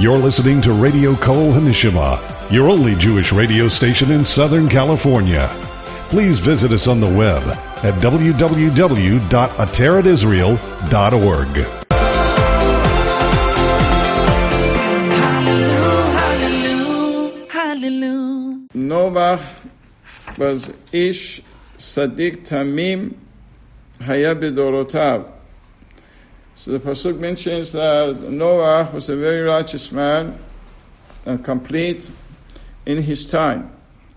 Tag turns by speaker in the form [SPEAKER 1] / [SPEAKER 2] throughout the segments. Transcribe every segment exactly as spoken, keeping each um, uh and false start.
[SPEAKER 1] You're listening to Radio Kol Hanishima, your only Jewish radio station in Southern California. Please visit us on the web at w w w dot ateret israel dot org.
[SPEAKER 2] Noach was ish Sadiq Tamim Haya B'dorotav. So the pasuk mentions that Noach was a very righteous man and complete in his time.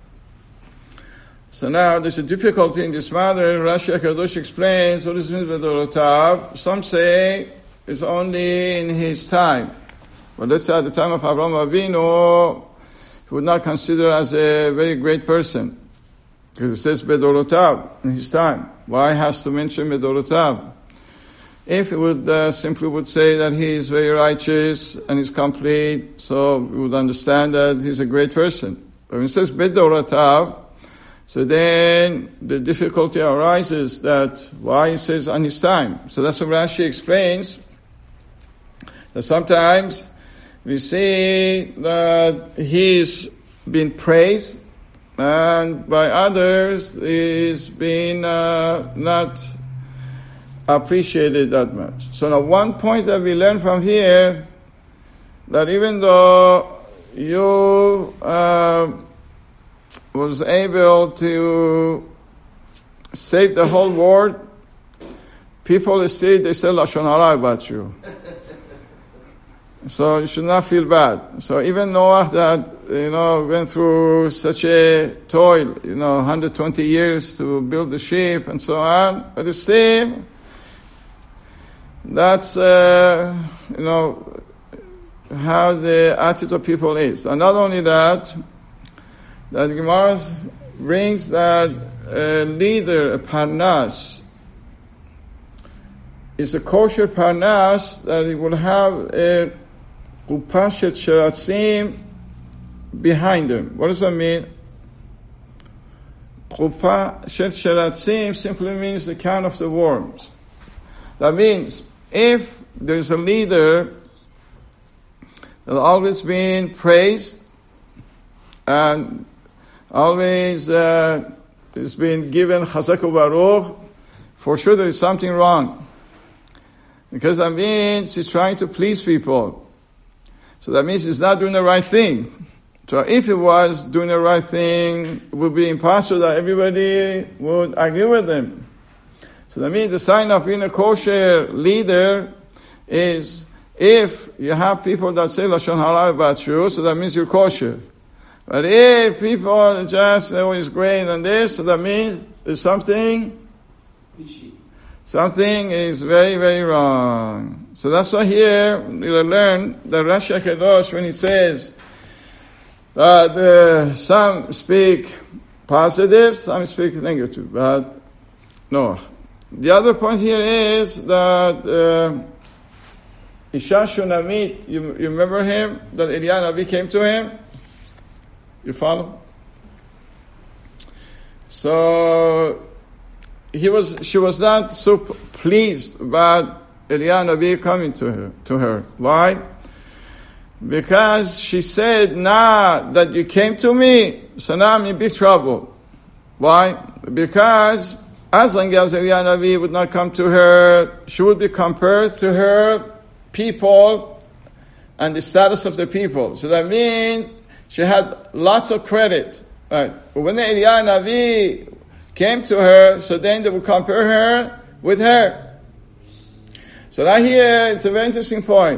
[SPEAKER 2] So now there's a difficulty in this matter. Rashi HaKadosh explains what is meant by B'dorotav. Some say it's only in his time. But let's say at the time of Avraham Avinu, he would not consider as a very great person. Because it says B'dorotav in his time. Why has to mention B'dorotav? If it would uh, simply would say that he is very righteous and is complete, so we would understand that he's a great person. But when it says B'dorotav, so then the difficulty arises that why he says on his time. So that's what Rashi explains, that sometimes we see that he's been praised, and by others he's been uh, not appreciated that much. So now one point that we learn from here, that even though you uh, was able to save the whole world, people still, they say Lashon Hara about you. So you should not feel bad. So even Noah that, you know, went through such a toil, you know, one hundred twenty years to build the ship and so on, but still, that's, uh, you know, how the attitude of people is. And not only that, that Gemara brings that a leader, a parnas, is a kosher parnas, that he will have a kupa shel sheratzim behind him. What does that mean? Kupa shel sheratzim simply means the can of the worms. That means if there's a leader that always been praised and always uh, is being given chazak u'baruch, for sure there is something wrong. Because that means he's trying to please people. So that means he's not doing the right thing. So if he was doing the right thing, it would be impossible that everybody would agree with him. So that means the sign of being a kosher leader is if you have people that say Lashon Hara about you, so that means you're kosher. But if people just say, oh, he's great and this, so that means there's something, something is very, very wrong. So that's why here we'll learn that Rashi HaKadosh, when he says that uh, some speak positive, some speak negative, but no. The other point here is that uh, Isha Shunamit, you, you remember him? That Eliyahu Navi came to him? You follow? So he was, she was not so pleased about Eliyahu Navi coming to her. To her. Why? Because she said, "Nah, that you came to me, so now I'm in big trouble." Why? Because as long as Eliyahu Navi would not come to her, she would be compared to her people and the status of the people. So that means she had lots of credit. Right? But when the Eliyahu Navi came to her, so then they would compare her with her. So now here, it's a very interesting point.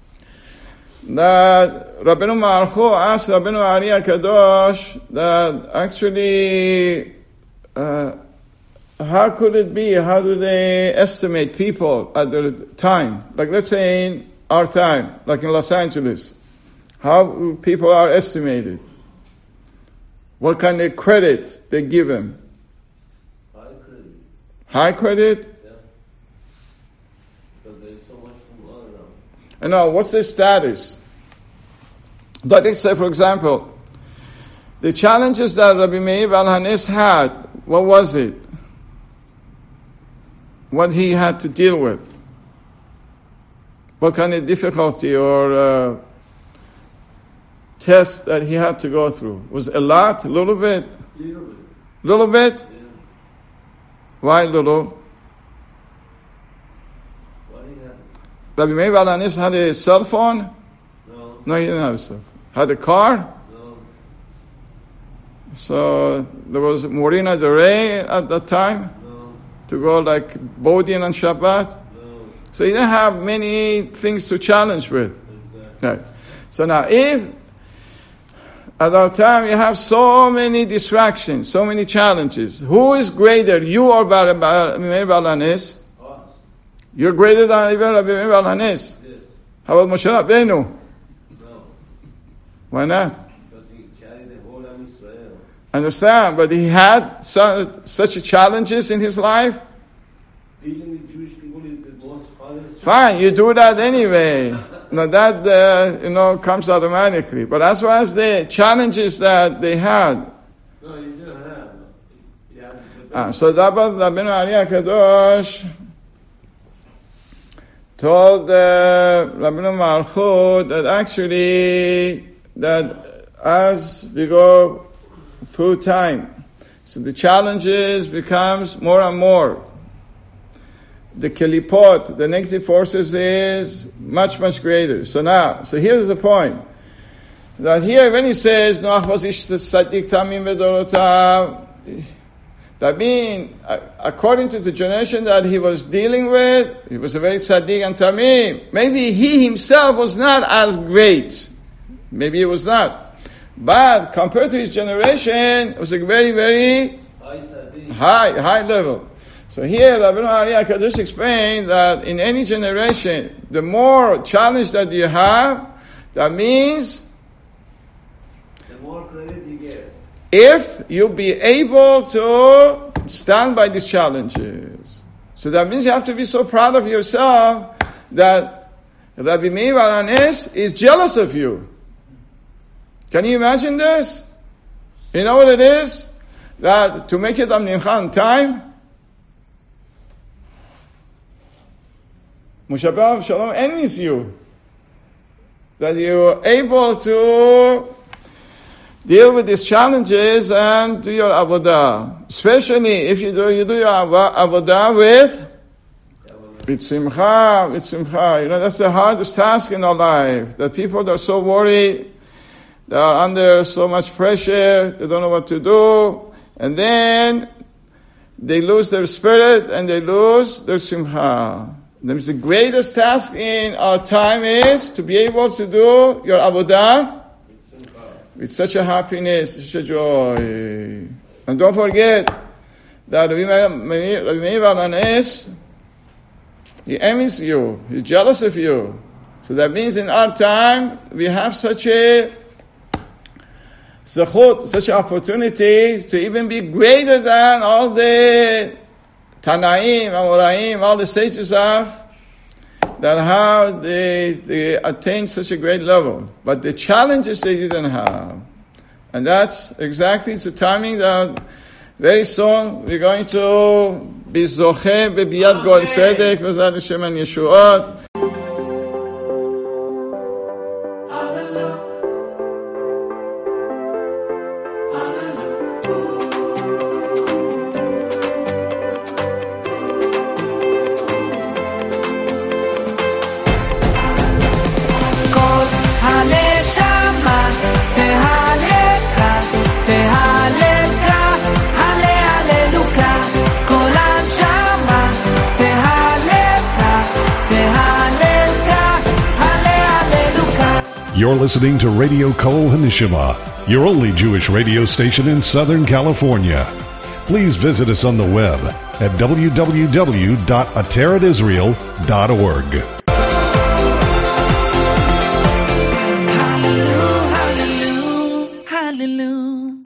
[SPEAKER 2] That Rabbeinu Marchu asked Rabbeinu Ari HaKadosh that actually, uh, how could it be? How do they estimate people at the time? Like let's say in our time, like in Los Angeles. How people are estimated? What kind of credit they give them?
[SPEAKER 3] High credit.
[SPEAKER 2] High credit?
[SPEAKER 3] Yeah. Because there is so much from all around.
[SPEAKER 2] And now, what's their status? But let's say, for example, the challenges that Rabbi Meir Baal Hanes had, what was it? What he had to deal with? What kind of difficulty or uh, tests that he had to go through? Was a lot, a little bit?
[SPEAKER 3] Little bit.
[SPEAKER 2] Little bit?
[SPEAKER 3] Yeah.
[SPEAKER 2] Why little?
[SPEAKER 3] What do you have?
[SPEAKER 2] Rabbi Meir Baal HaNes had a cell phone?
[SPEAKER 3] No.
[SPEAKER 2] No, he didn't have a cell phone. Had a car?
[SPEAKER 3] No.
[SPEAKER 2] So there was Morina de Rey at that time
[SPEAKER 3] No.
[SPEAKER 2] to go like Bodin on Shabbat.
[SPEAKER 3] No.
[SPEAKER 2] So he didn't have many things to challenge with.
[SPEAKER 3] Exactly.
[SPEAKER 2] Right. So now if at our time you have so many distractions, so many challenges, who is greater, you or Rabbi Meir Baal HaNes?
[SPEAKER 3] Us.
[SPEAKER 2] You're greater than even Rabbi Meir Baal HaNes.
[SPEAKER 3] Yes.
[SPEAKER 2] How about Moshe Rabbeinu?
[SPEAKER 3] No.
[SPEAKER 2] Why not?
[SPEAKER 3] Because he carried the whole Am Israel.
[SPEAKER 2] Understand, but he had so, such challenges in his life.
[SPEAKER 3] Dealing with Jewish people is the most hardest.
[SPEAKER 2] Fine, you do that anyway. Now that, uh, you know, comes automatically. But as far as the challenges that they had,
[SPEAKER 3] No, he didn't have. He had the
[SPEAKER 2] ah, so that was Rabbeinu Ari HaKadosh told uh, Rabbeinu Malchut that actually, that as we go through time, so the challenges becomes more and more. The kelipot, the negative forces is much, much greater. So now, so here's the point. That here when he says, Noach was ish tzaddik tamim v'dorotav, that means, according to the generation that he was dealing with, he was a very tzaddik and tamim. Maybe he himself was not as great. Maybe he was not. But compared to his generation, it was a very, very
[SPEAKER 3] high Sadiq.
[SPEAKER 2] high, high level. So here, Rabbeinu Ari HaKadosh explained that in any generation, the more challenge that you have, that means
[SPEAKER 3] The more credit you get.
[SPEAKER 2] if you be able to stand by these challenges. So that means you have to be so proud of yourself that Rabbi Meir Baal HaNes is jealous of you. Can you imagine this? You know what it is? That to make it Am Nimcha on time, Moshe Rabbeinu Shalom envies you. That you're able to deal with these challenges and do your avodah. Especially if you do, you do your avodah with, with simcha, with simcha. You know, that's the hardest task in our life. That people that are so worried, they are under so much pressure, they don't know what to do, and then they lose their spirit and they lose their simcha. That means the greatest task in our time is to be able to do your avodah with such a happiness, such a joy. And don't forget that Rabbi Meir Baal HaNes, he envies you, he's jealous of you. So that means in our time, we have such a zechut, such an opportunity to even be greater than all the Tanaim, Amoraim, all the sages of, that how they, they attained such a great level. But the challenges they didn't have. And that's exactly the timing that very soon we're going to be zocheh bebiyat Goel Tzedek v'zat Hashem and Yeshuot.
[SPEAKER 1] You're listening to Radio Kol Hanishima, your only Jewish radio station in Southern California. Please visit us on the web at w w w dot ateret israel dot org.
[SPEAKER 4] Hallelujah, hallelujah, hallelujah.